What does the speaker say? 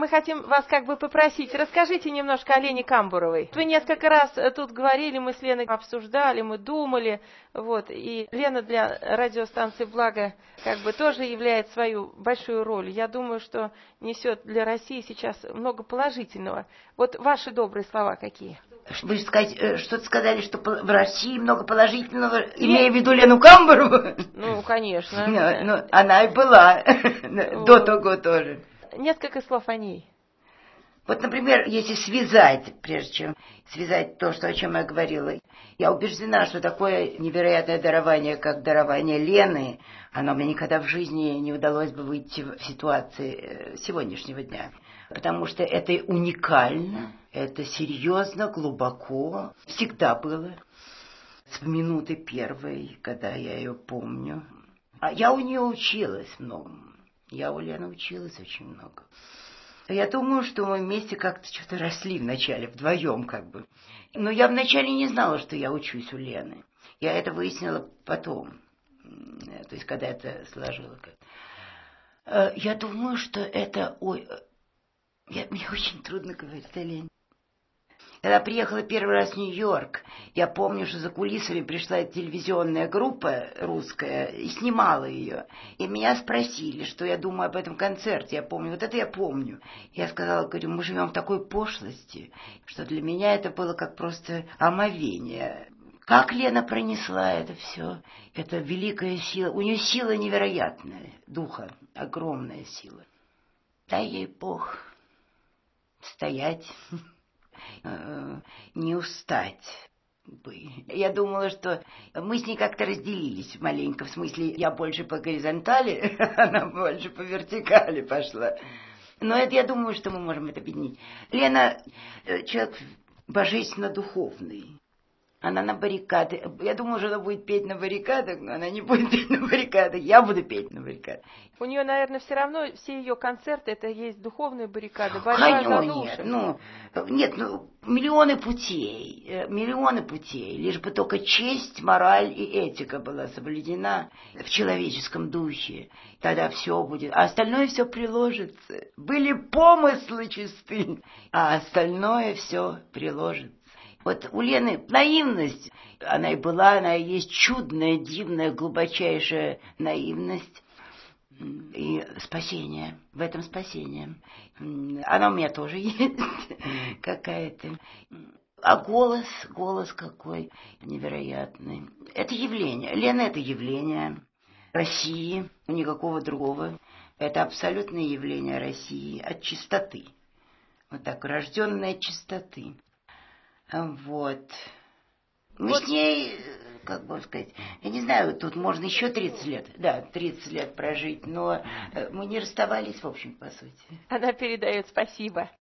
мы хотим вас как бы попросить, расскажите немножко о Лене Камбуровой. Вы несколько раз тут говорили, мы с Леной обсуждали, мы думали, вот, и Лена для радиостанции «Благо» как бы тоже являет свою большую роль. Я думаю, что несет для России сейчас много положительного. Вот ваши добрые слова какие? Вы что-то сказали, что в России много положительного, имея в виду Лену Камбурову? Ну, конечно. Ну, она и была до того тоже. Несколько слов о ней. Вот, например, если связать, прежде чем связать то, о чем я говорила, я убеждена, что такое невероятное дарование, как дарование Лены, оно мне никогда в жизни не удалось бы выйти в ситуации сегодняшнего дня. Потому что это уникально, это серьезно, глубоко, всегда было. С минуты первой, когда я ее помню. А я у нее училась многому. Я у Лены училась очень много. Я думаю, что мы вместе как-то что-то росли вначале, вдвоем как бы. Но я вначале не знала, что я учусь у Лены. Я это выяснила потом. То есть, когда это сложила. Я думаю, что это... Мне очень трудно говорить о Лене. Когда приехала первый раз в Нью-Йорк, я помню, что за кулисами пришла телевизионная группа русская и снимала ее. И меня спросили, что я думаю об этом концерте. Я помню, вот это я помню. Я сказала, говорю, мы живем в такой пошлости, что для меня это было как просто омовение. Как Лена пронесла это все, это великая сила. У нее сила невероятная, духа, огромная сила. Дай ей Бог стоять, не устать бы. Я думала, что мы с ней как-то разделились маленько, в смысле, я больше по горизонтали, она больше по вертикали пошла. Но это, я думаю, что мы можем это объединить. Лена человек божественно-духовный. Она на баррикады. Я думаю, что она будет петь на баррикадах, но она не будет петь на баррикадах. Я буду петь на баррикадах. У нее, наверное, все равно все ее концерты это есть духовные баррикады, борьба за души. Нет, миллионы путей, лишь бы только честь, мораль и этика была соблюдена в человеческом духе. Тогда все будет, а остальное все приложится. Были помыслы чисты, а остальное все приложится. Вот у Лены наивность, она и была, она и есть чудная, дивная, глубочайшая наивность и спасение, в этом спасение. Она у меня тоже есть какая-то. А голос какой невероятный. Это явление, Лена это явление России, никакого другого. Это абсолютное явление России от чистоты. Вот так, рожденная от чистоты. Вот. Мы с ней, как бы сказать, я не знаю, тут можно еще 30 лет, да, 30 лет прожить, но мы не расставались, в общем, по сути. Она передает спасибо.